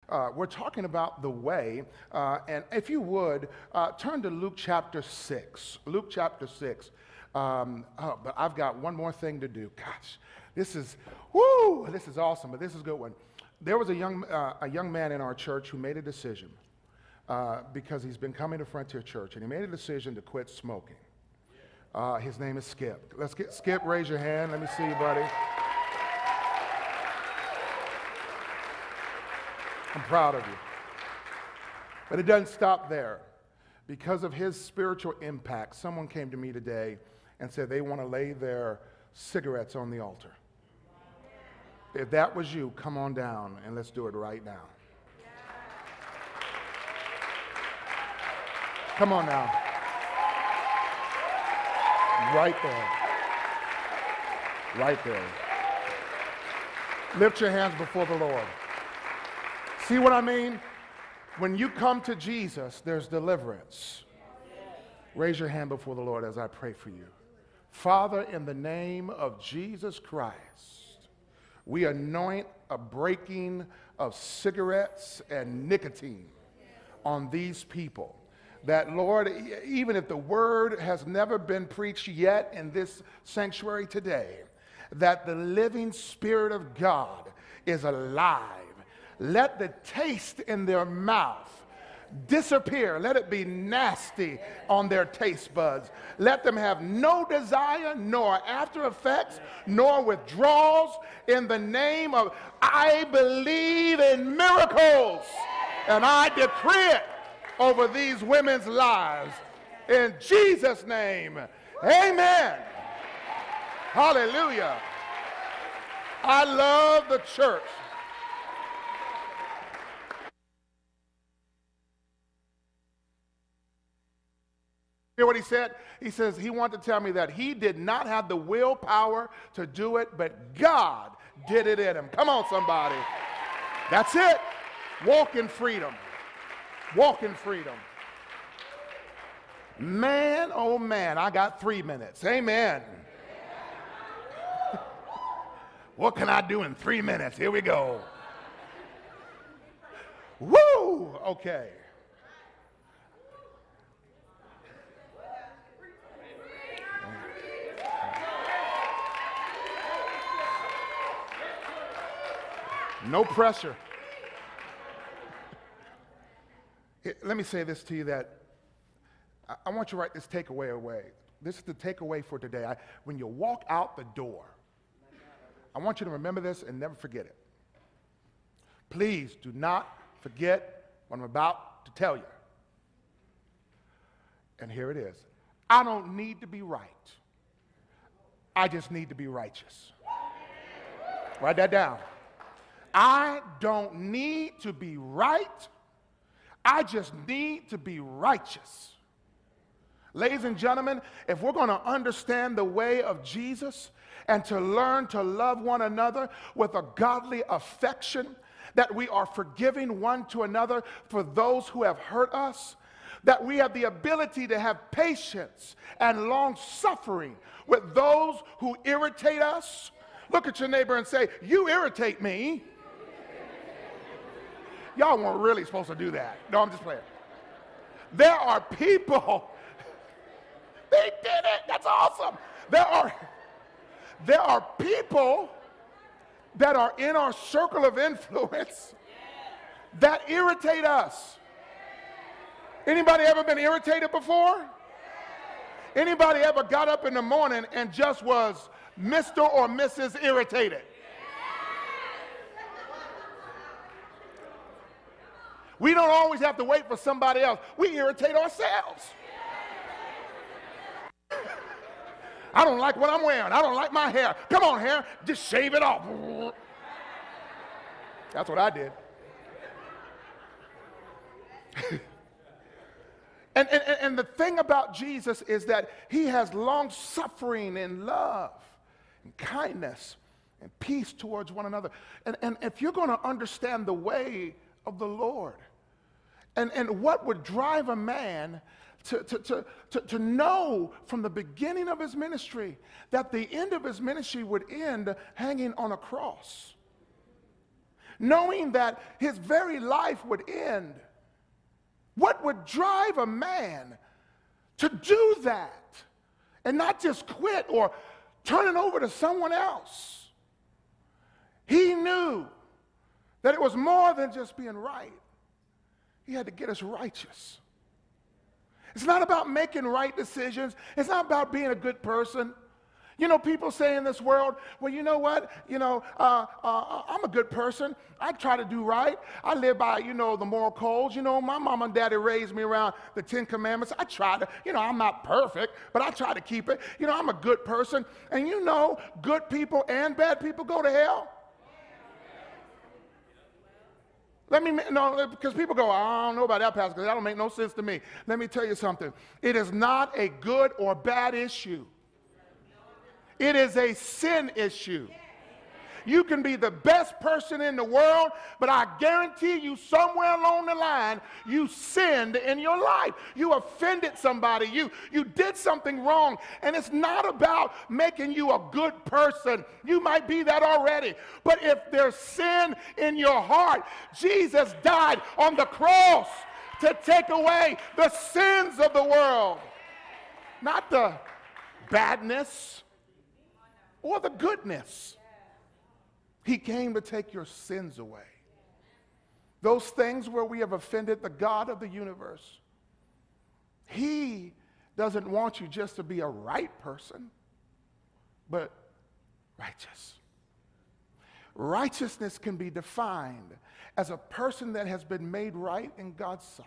we're talking about the way. And if you would, turn to Luke chapter 6. Luke chapter 6. But I've got one more thing to do. Gosh, this is awesome, but this is a good one. There was a young man in our church who made a decision because he's been coming to Frontier Church, and he made a decision to quit smoking. His name is Skip. Let's get Skip. Raise your hand. Let me see you, buddy. I'm proud of you. But it doesn't stop there. Because of his spiritual impact, someone came to me today and said they want to lay their cigarettes on the altar. If that was you, come on down and let's do it right now. Come on now. Right there. Right there. Lift your hands before the Lord. See what I mean? When you come to Jesus, there's deliverance. Raise your hand before the Lord as I pray for you. Father, in the name of Jesus Christ, we anoint a breaking of cigarettes and nicotine on these people. That, Lord, even if the word has never been preached yet in this sanctuary today, that the living Spirit of God is alive. Let the taste in their mouth disappear. Let it be nasty on their taste buds. Let them have no desire, nor after effects, nor withdrawals. In the name of, I believe in miracles, and I decree it over these women's lives. In Jesus' name, amen. Hallelujah. I love the church. Hear what he said? He says he wanted to tell me that he did not have the willpower to do it, but God did it in him. Come on, somebody. That's it. Walk in freedom. Walk in freedom. Man, oh man, I got 3 minutes. Amen. What can I do in 3 minutes? Here we go. Woo! Okay. No pressure. Let me say this to you, that I want you to write this takeaway away. This is the takeaway for today. When you walk out the door, I want you to remember this and never forget it. Please do not forget what I'm about to tell you. And here it is. I don't need to be right. I just need to be righteous. Write that down. I don't need to be right. I just need to be righteous. Ladies and gentlemen, if we're going to understand the way of Jesus and to learn to love one another with a godly affection, that we are forgiving one to another for those who have hurt us, that we have the ability to have patience and long suffering with those who irritate us. Look at your neighbor and say, you irritate me. Y'all weren't really supposed to do that. No, I'm just playing. There are people, they did it, that's awesome. There are people that are in our circle of influence that irritate us. Anybody ever been irritated before? Anybody ever got up in the morning and just was Mr. or Mrs. Irritated? We don't always have to wait for somebody else. We irritate ourselves. I don't like what I'm wearing. I don't like my hair. Come on, hair, just shave it off. That's what I did. And the thing about Jesus is that he has long suffering and love and kindness and peace towards one another. And if you're going to understand the way of the Lord, and what would drive a man to know from the beginning of his ministry that the end of his ministry would end hanging on a cross. knowing that his very life would end. What would drive a man to do that and not just quit or turn it over to someone else? He knew that it was more than just being right. He had to get us righteous. It's not about making right decisions. It's not about being a good person. You know, people say in this world, well, you know what? I'm a good person. I try to do right. I live by, the moral codes. My mom and daddy raised me around the 10 Commandments. I try to, I'm not perfect, but I try to keep it. I'm a good person. And good people and bad people go to hell. Because people go, I don't know about that, Pastor, because that don't make no sense to me. Let me tell you something. It is not a good or bad issue. It is a sin issue. You can be the best person in the world, but I guarantee you somewhere along the line, you sinned in your life. You offended somebody. You did something wrong. And it's not about making you a good person. You might be that already. But if there's sin in your heart, Jesus died on the cross to take away the sins of the world. Not the badness or the goodness. He came to take your sins away. Those things where we have offended the God of the universe. He doesn't want you just to be a right person, but righteous. Righteousness can be defined as a person that has been made right in God's sight.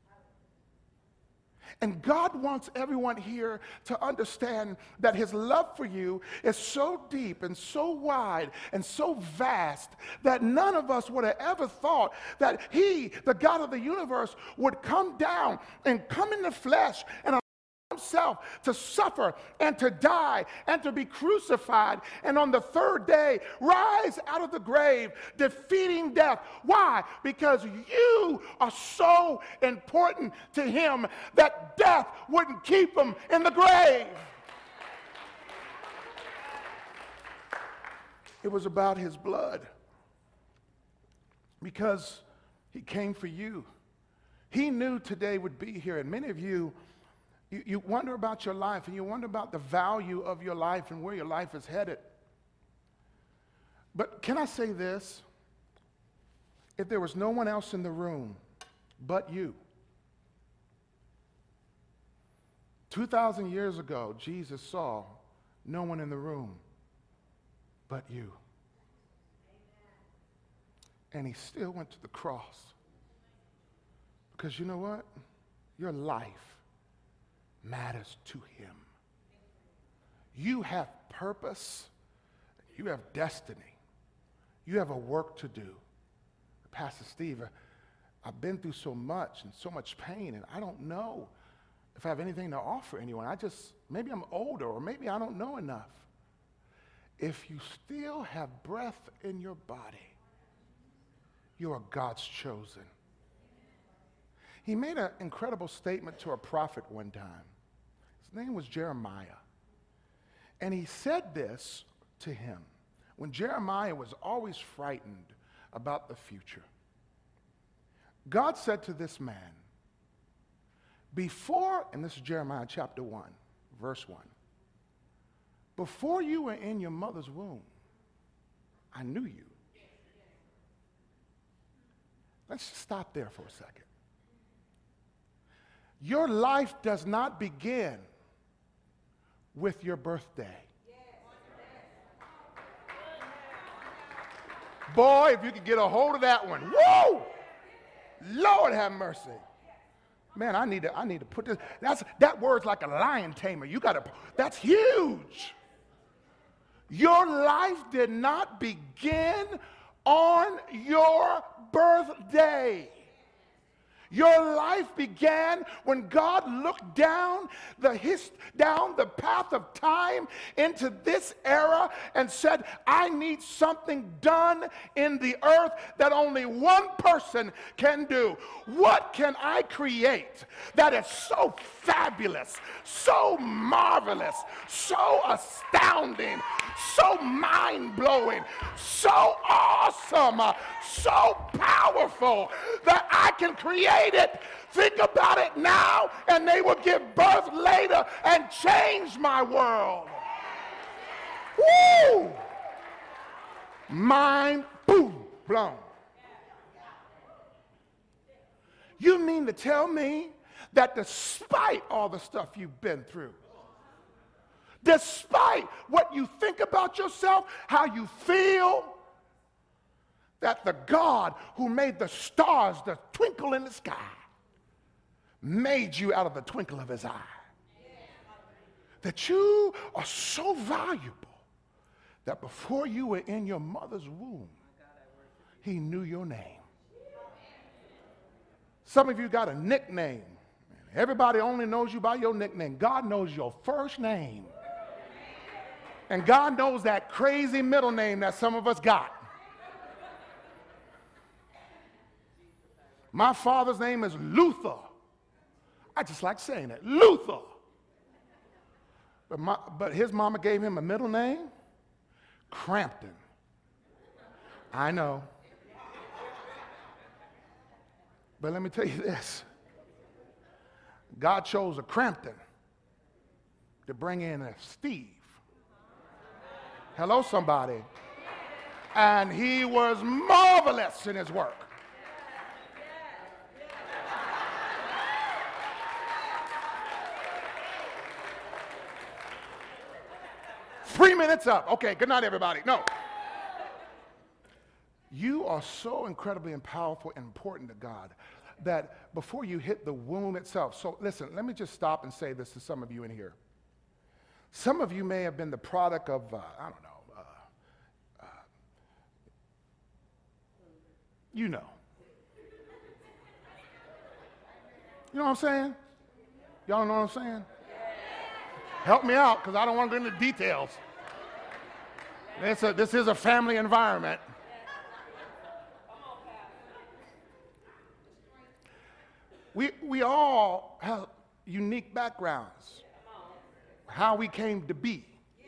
And God wants everyone here to understand that his love for you is so deep and so wide and so vast that none of us would have ever thought that he, the God of the universe, would come down and come in the flesh and himself to suffer and to die and to be crucified and on the third day rise out of the grave defeating death. Why? Because you are so important to him that death wouldn't keep him in the grave. It was about his blood because he came for you. He knew today would be here, and many of you wonder about your life, and you wonder about the value of your life and where your life is headed. But can I say this? If there was no one else in the room but you, 2,000 years ago, Jesus saw no one in the room but you. And he still went to the cross. Because you know what? Your life matters to him. You have purpose. You have destiny. You have a work to do. Pastor Steve, I've been through so much and so much pain, and I don't know if I have anything to offer anyone. Maybe I'm older, or maybe I don't know enough. If you still have breath in your body, you are God's chosen. He made an incredible statement to a prophet one time. His name was Jeremiah. And he said this to him when Jeremiah was always frightened about the future. God said to this man, and this is Jeremiah chapter 1, verse 1, before you were in your mother's womb, I knew you. Let's just stop there for a second. Your life does not begin with your birthday. Boy, if you could get a hold of that one. Whoa! Lord have mercy. Man, I need to put this. That word's like a lion tamer. That's huge. Your life did not begin on your birthday. Your life began when God looked down the path of time into this era and said, I need something done in the earth that only one person can do. What can I create that is so fabulous, so marvelous, so astounding, so mind-blowing, so awesome, so powerful that I can create it, think about it now, and they will give birth later and change my world. Woo! Mind, boom, blown. You mean to tell me that despite all the stuff you've been through, despite what you think about yourself, how you feel, that the God who made the stars to twinkle in the sky made you out of the twinkle of his eye? That you are so valuable that before you were in your mother's womb, he knew your name. Some of you got a nickname. Everybody only knows you by your nickname. God knows your first name. And God knows that crazy middle name that some of us got. My father's name is Luther. I just like saying it, Luther. But his mama gave him a middle name, Crampton. I know. But let me tell you this. God chose a Crampton to bring in a Steve. Hello, somebody. And he was marvelous in his work. 3 minutes up. Okay, good night, everybody. No. You are so incredibly and powerful and important to God that before you hit the womb itself. So listen, let me just stop and say this to some of you in here. Some of you may have been the product of, you know. You know what I'm saying? Y'all know what I'm saying? Help me out, because I don't want to go into details. This is a family environment. We all have unique backgrounds, how we came to be.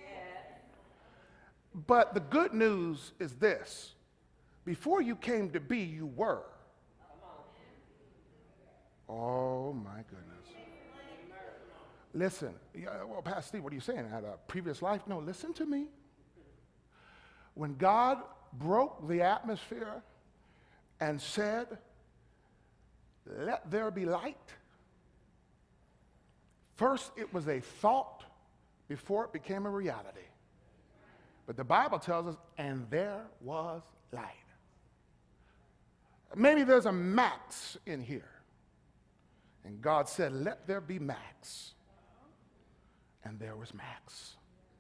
But the good news is this. Before you came to be, you were. Oh, my goodness. Listen, well, Pastor Steve, what are you saying? I had a previous life? No, listen to me. When God broke the atmosphere and said, let there be light, first it was a thought before it became a reality. But the Bible tells us, and there was light. Maybe there's a Max in here. And God said, let there be Max. And there was Max.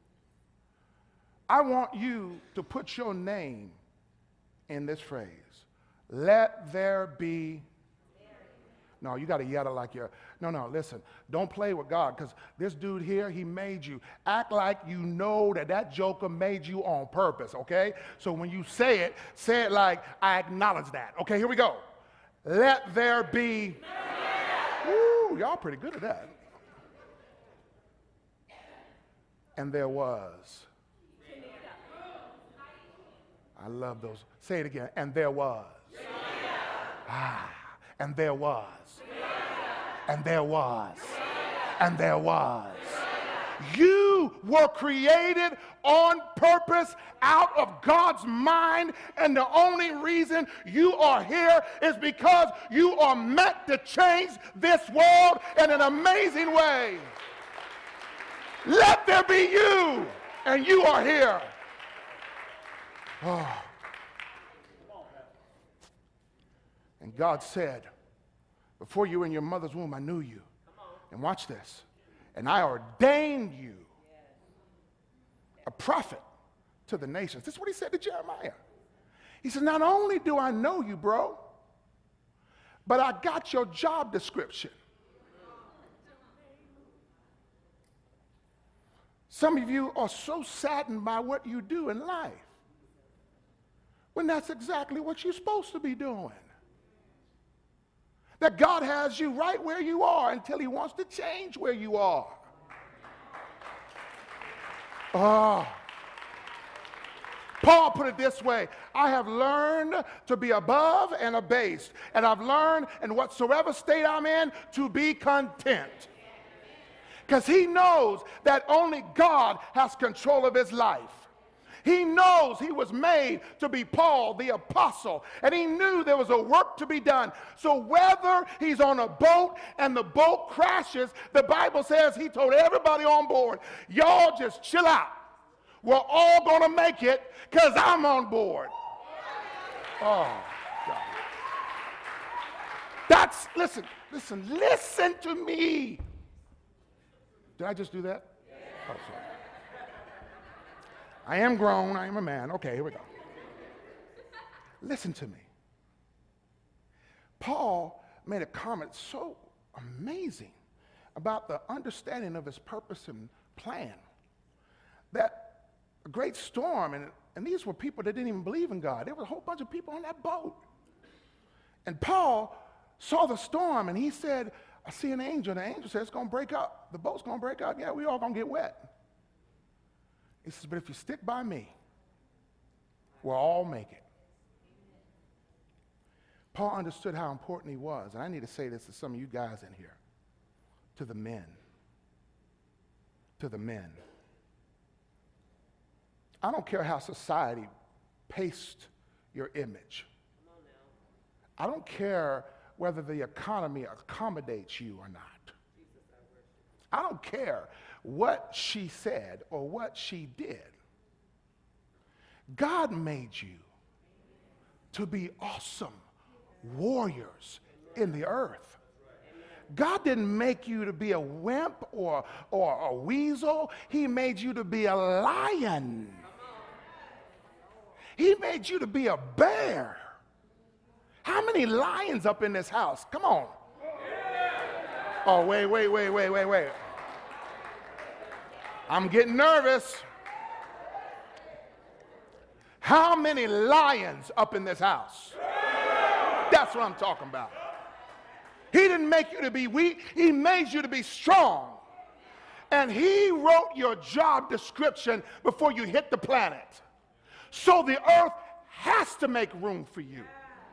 I want you to put your name in this phrase. Let there be. No, you got to yell it like you're. No, listen. Don't play with God, because this dude here, he made you. Act like you know that joker made you on purpose, okay? So when you say it like, I acknowledge that. Okay, here we go. Let there be. Woo, y'all pretty good at that. And there was. I love those. Say it again. And there was. And there was. And there was. And there was. You were created on purpose out of God's mind, and the only reason you are here is because you are meant to change this world in an amazing way. Let there be you, and you are here. Oh. And God said, before you were in your mother's womb, I knew you. And watch this. And I ordained you a prophet to the nations. This is what he said to Jeremiah. He said, not only do I know you, bro, but I got your job description. Some of you are so saddened by what you do in life when that's exactly what you're supposed to be doing. That God has you right where you are until he wants to change where you are. Oh. Paul put it this way: I have learned to be above and abased, and I've learned in whatsoever state I'm in to be content. Because he knows that only God has control of his life. He knows he was made to be Paul the apostle, and he knew there was a work to be done. So whether he's on a boat and the boat crashes, the Bible says he told everybody on board, y'all just chill out. We're all going to make it because I'm on board. Oh, God. Listen to me. Did I just do that? Oh, sorry. I am grown. I am a man. Okay, here we go. Listen to me. Paul made a comment so amazing about the understanding of his purpose and plan that a great storm, and these were people that didn't even believe in God. There was a whole bunch of people on that boat. And Paul saw the storm, and he said, I see an angel, and the angel says it's going to break up. The boat's going to break up. Yeah, we all going to get wet. He says, but if you stick by me, we'll all make it. Paul understood how important he was, and I need to say this to some of you guys in here, to the men. To the men. I don't care how society pastes your image. I don't care whether the economy accommodates you or not. I don't care what she said or what she did. God made you to be awesome warriors in the earth. God didn't make you to be a wimp or a weasel. He made you to be a lion. He made you to be a bear. How many lions up in this house? Come on. Oh, wait. I'm getting nervous. How many lions up in this house? That's what I'm talking about. He didn't make you to be weak. He made you to be strong. And he wrote your job description before you hit the planet. So the earth has to make room for you.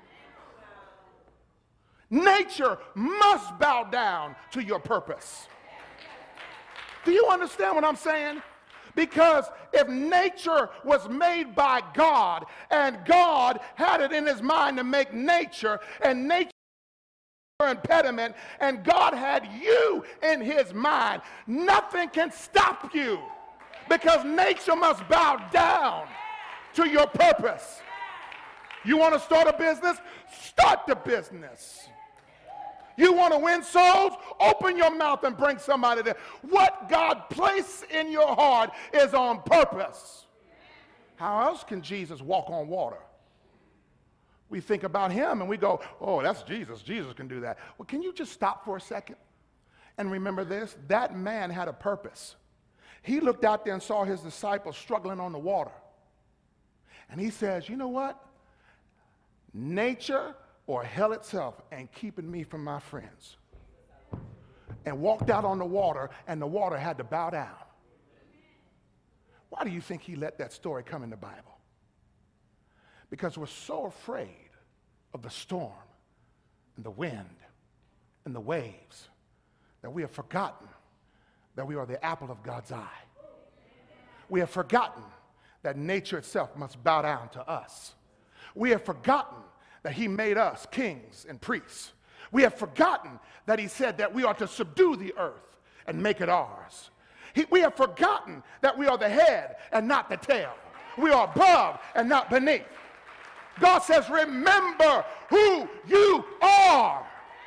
Nature must bow down to your purpose. Do you understand what I'm saying? Because if nature was made by God and God had it in his mind to make nature, and nature impediment, and God had you in his mind, nothing can stop you, because nature must bow down to your purpose. You want to start a business? Start the business. You want to win souls? Open your mouth and bring somebody there. What God placed in your heart is on purpose. How else can Jesus walk on water? We think about him and we go, oh, that's Jesus. Jesus can do that. Well, can you just stop for a second and remember this? That man had a purpose. He looked out there and saw his disciples struggling on the water. And he says, you know what? Nature or hell itself ain't keeping me from my friends. And walked out on the water, and the water had to bow down. Why do you think he let that story come in the Bible? Because we're so afraid of the storm and the wind and the waves that we have forgotten that we are the apple of God's eye. We have forgotten that nature itself must bow down to us. We have forgotten that he made us kings and priests. We have forgotten that he said that we are to subdue the earth and make it ours. We have forgotten that we are the head and not the tail. We are above and not beneath. God says, remember who you are.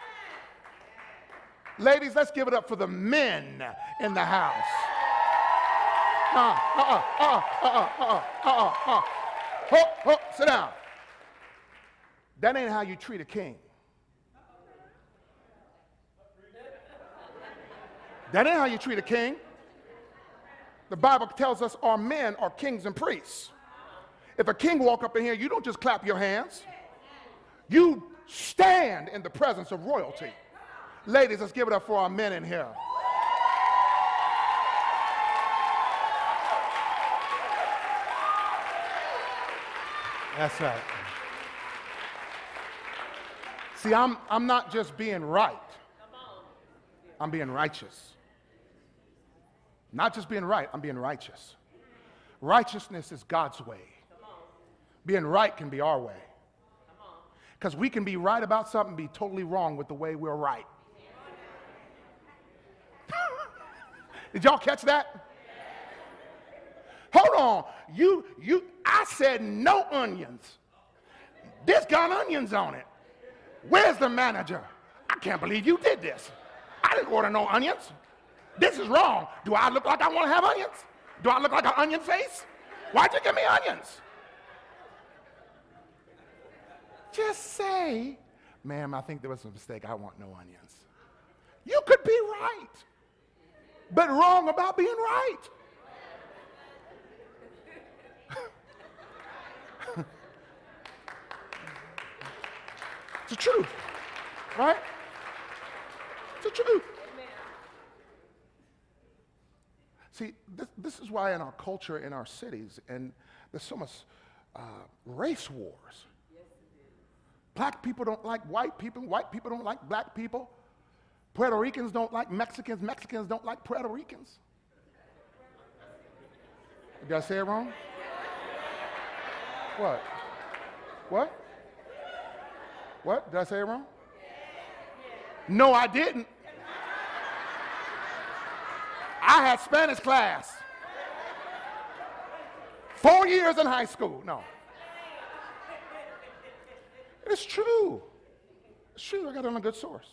Ladies, let's give it up for the men in the house. Sit down. That ain't how you treat a king. That ain't how you treat a king. The Bible tells us our men are kings and priests. If a king walk up in here, you don't just clap your hands. You stand in the presence of royalty. Ladies, let's give it up for our men in here. That's right. See, I'm not just being right. I'm being righteous. Not just being right, I'm being righteous. Righteousness is God's way. Being right can be our way. Because we can be right about something and be totally wrong with the way we're right. Did y'all catch that? Hold on. I said no onions. This got onions on it. Where's the manager? I can't believe you did this. I didn't order no onions. This is wrong. Do I look like I want to have onions? Do I look like an onion face? Why'd you give me onions? Just say, ma'am, I think there was a mistake. I want no onions. You could be right, but wrong about being right. It's the truth, right? It's the truth. See, this is why in our culture, in our cities, and there's so much race wars. Black people don't like white people don't like black people. Puerto Ricans don't like Mexicans. Mexicans don't like Puerto Ricans. Did I say it wrong? What? What? What? Did I say it wrong? No, I didn't. I had Spanish class. 4 years in high school. No. It's true. It's true. I got it on a good source.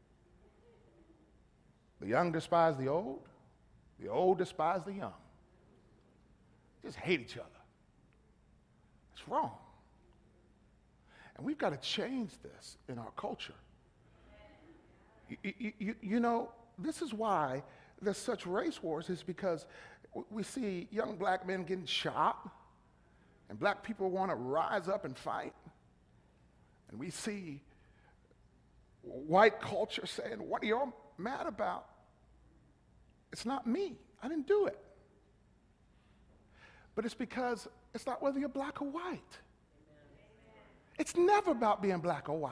The young despise the old despise the young. Just hate each other. It's wrong. And we've got to change this in our culture. You know, this is why there's such race wars, is because we see young black men getting shot, and black people want to rise up and fight. And we see white culture saying, what are you mad about? It's not me. I didn't do it. But it's because it's not whether you're black or white. It's never about being black or white.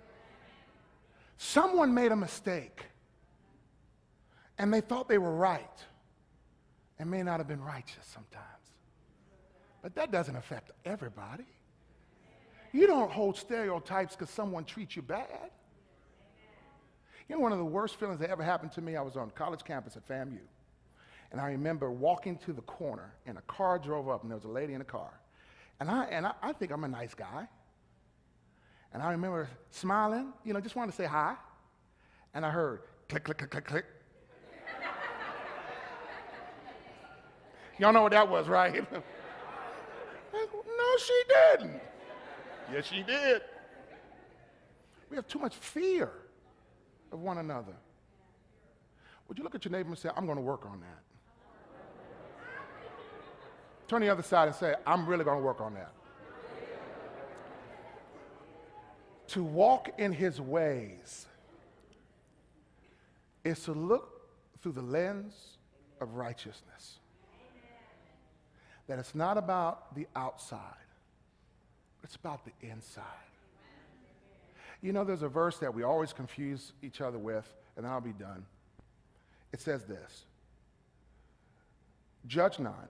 Someone made a mistake, and they thought they were right, and may not have been righteous sometimes. But that doesn't affect everybody. You don't hold stereotypes because someone treats you bad. You know, one of the worst feelings that ever happened to me, I was on college campus at FAMU. And I remember walking to the corner, and a car drove up, and there was a lady in the car. And I think I'm a nice guy. And I remember smiling, you know, just wanted to say hi. And I heard click, click, click, click, click. Y'all know what that was, right? No, she didn't. Yes, she did. We have too much fear of one another. Would you look at your neighbor and say, I'm going to work on that? Turn to the other side and say, I'm really going to work on that. To walk in his ways is to look through the lens of righteousness. That it's not about the outside. It's about the inside. You know, there's a verse that we always confuse each other with, and then I'll be done. It says this: judge not,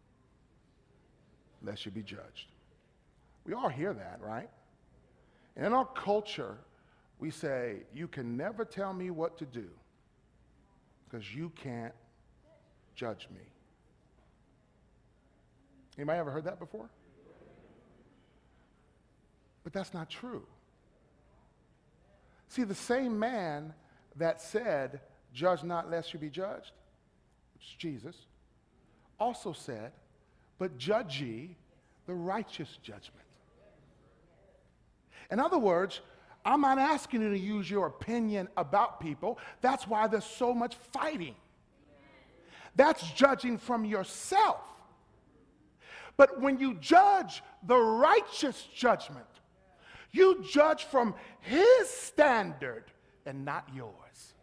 lest you be judged. We all hear that, right? And in our culture, we say, you can never tell me what to do because you can't judge me. Anybody ever heard that before? But that's not true. See, the same man that said, judge not lest you be judged, which is Jesus, also said, but judge ye the righteous judgment. In other words, I'm not asking you to use your opinion about people. That's why there's so much fighting. That's judging from yourself. But when you judge the righteous judgment, you judge from his standard and not yours.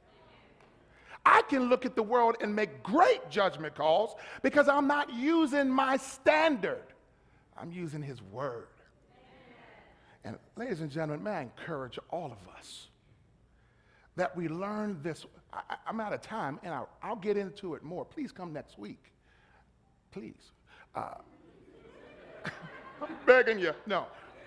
I can look at the world and make great judgment calls because I'm not using my standard. I'm using his word. And ladies and gentlemen, may I encourage all of us that we learn this. I'm out of time, and I'll get into it more. Please come next week. Please. I'm begging you. No.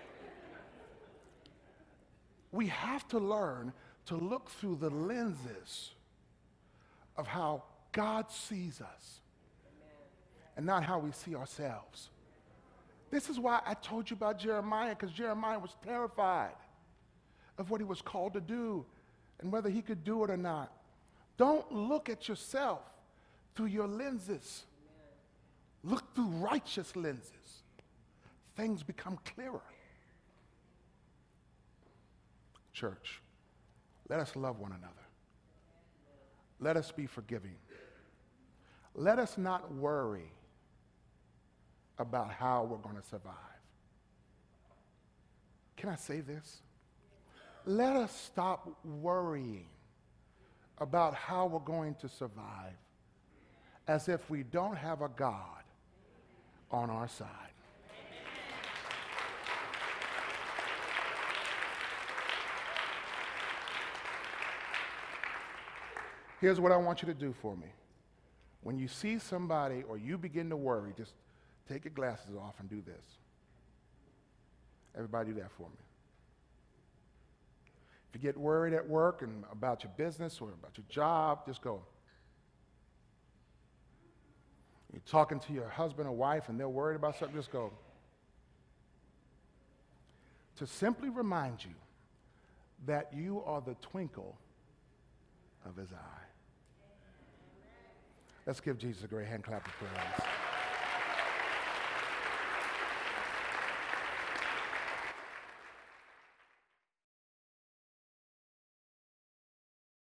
We have to learn to look through the lenses of how God sees us and not how we see ourselves. This is why I told you about Jeremiah, because Jeremiah was terrified of what he was called to do and whether he could do it or not. Don't look at yourself through your lenses. Look through righteous lenses. Things become clearer. Church, let us love one another. Let us be forgiving. Let us not worry about how we're going to survive. Can I say this? Let us stop worrying about how we're going to survive as if we don't have a God on our side. Here's what I want you to do for me. When you see somebody or you begin to worry, just take your glasses off and do this. Everybody do that for me. If you get worried at work and about your business or about your job, just go. You're talking to your husband or wife and they're worried about something, just go. To simply remind you that you are the twinkle of his eye. Let's give Jesus a great hand clap of praise.